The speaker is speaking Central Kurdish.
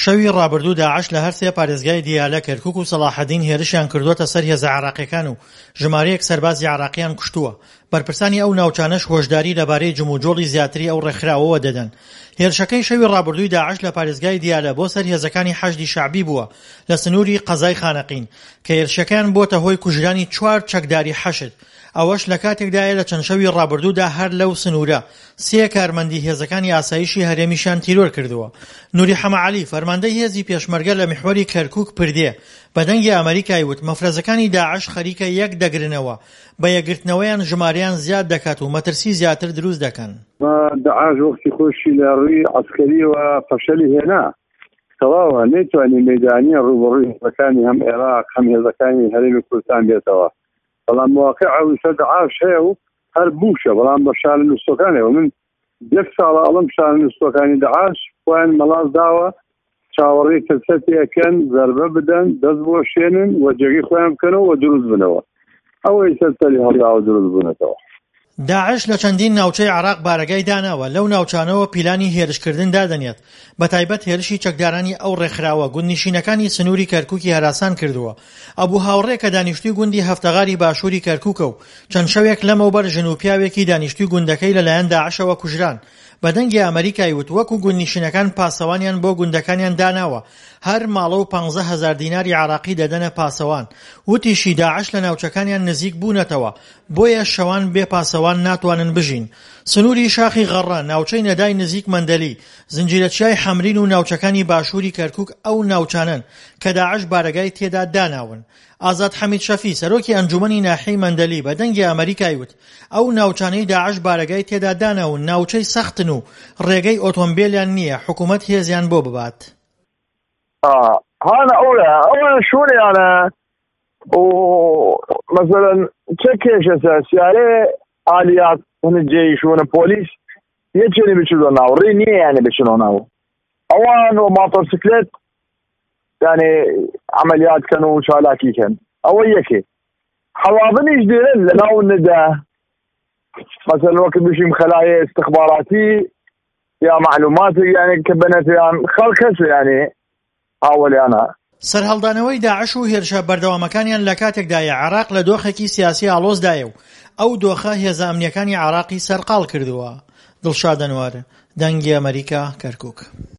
شەوی ڕابردوو داعش لە هەر سێ پارێزگای دیالە کەرکووک و سەلاحەدین هێرشیان کردووەتە سەر هێزە عێراقیەکان و ژمارەیەک سەربازی عێراقیان کوشتووە. بەرپرسانی ئەو ناوچانەش هۆشداری لەبارەی جموجۆڵی زیاتری ئەو ڕێکخراوەوە دەدەن. هێرشەکەی شەوی ڕابردووی داعش لە پارێزگای دیالە بۆ سەر هێزەکانی حەشدی شەعبی بووە لە سنووری قەزای خانەقین کە هێرشەکەیان بۆتە هۆی کوژرانی 4 چەکداری حەشد. ئەوەش لە کاتێکدایە لە چەند شەوی ڕابردوودا هەر لەو سنوورە 3 کارمەندی هێزەکانی ئاسایشی هەرێمیشان تیرۆر کردووە. نوری حەمەعەلی فەرماندەی هێزی پێشمەرگە لە میحوەری کەرکووک پردێ بەدەنگی ئەمریکای وت مەفرەزەکانی داعش خەریکە یەک دەگرنەوە، بە یەکگرتنەوەیان ژمارەیان زیاد دەکات و مەترسی زیاتر دروست دەکەن. داعش وەختی خۆشی لە ڕووی عەسکەریەوە فەشەلی هێنا، تەواوە نەیتوانی مەیدانیە ڕوبەڕووی هێزەکانی هەم عێراق هەم هێزەکانی هەرێمی کوردستان بێتەوە. بەڵام مواقع ئەویسە داعش هەیە و هەر بووشە، بەڵام بە شارنووسەکانەوە من 1 ساڵە ئەڵم شارنووسەکانی داعش خۆیان مەڵاز داوە چاوەڕێی تەرسەتیەکەن، زەربە بدەن، دەست بۆشێنن و جێگەی خۆیان بکەنەوە و دروست بنەوە. ئەوەی سەرسەری هەڵداوە دروست بوونەتەوە. داعش لە چەندین ناوچەی عێراق بارەگای داناوە، لەو ناوچانەوە پیلانی هێرشکردن دادەنێت، بە تایبەت هێرشی چەکدارانی ئەو ڕێکخراوە گوندنشینەکانی سنووری کەرکووکی هەراسان کردووە. ئەبوو هاوڕێ کە دانیشتووی گوندی هەفتەغاری باشووری کەرکووکە و چەند شەوێک لەمەوبەر ژن و پیاوێکی دانیشتووی گوندەکەی لەلایەن داعشەوە کوژران. بەدەنگی ئەمریکای وت وەکو گوندنشینەکان پاسەوانیان بۆ گوندەکانیان داناوە، هەر ماڵە و 15,000 دیناری عێراقی دەدەنە پاسەوان. وتیشی داعش لە ناوچەکانیان نزیک بوونەتەوە، بۆیە شەوان بێ پاسەوان ناتوانن بژین. سنووری شاخی غەڕە، ناوچەی نەدای نزیک مەندەلی، زنجیرەچیای حەمرین و ناوچەکانی باشووری کەرکووک ئەو ناوچانن کە داعش بارەگای تێدا داناون. ئازاد حەمید شەفی سەرۆکی ئەنجومەنی ناحیەی مەندەلی بەدەنگی ئەمریکای وت ئەو ناوچانەی داعش بارەگای تێدا داناون ناوچەی سەختن و ڕێگەی ئۆتۆمبیلیان نییە، حکوومەت هێزیان بۆ ببات. هذا أولا شو يعني مثلا تكيش أساسي عليه آليات من الجيش ومن البوليس يجري بيشلونه وريني يعني بيشلونه أوان وموتوسيكلات يعني عمليات كانوا شالاكي كان أويكي حواضني جديدين لنا والندى مثلا وقت بيشي خلايا استخباراتي يا معلومات يعني كبنت يعني خلقس يعني ئاوەڵێ ئەنا سەرهەڵدانەوەی داعش و هێرشە بەردەوامەکانیان لە کاتێکدایە عێراق لە دۆخێکی سیاسی ئاڵۆزدایە و ئەو دۆخە هێزە ئەمنیەکانی عێراقی سەرقاڵ کردووە. دڵشاد ئەنوار، دەنگی ئەمریکا، کەرکووک.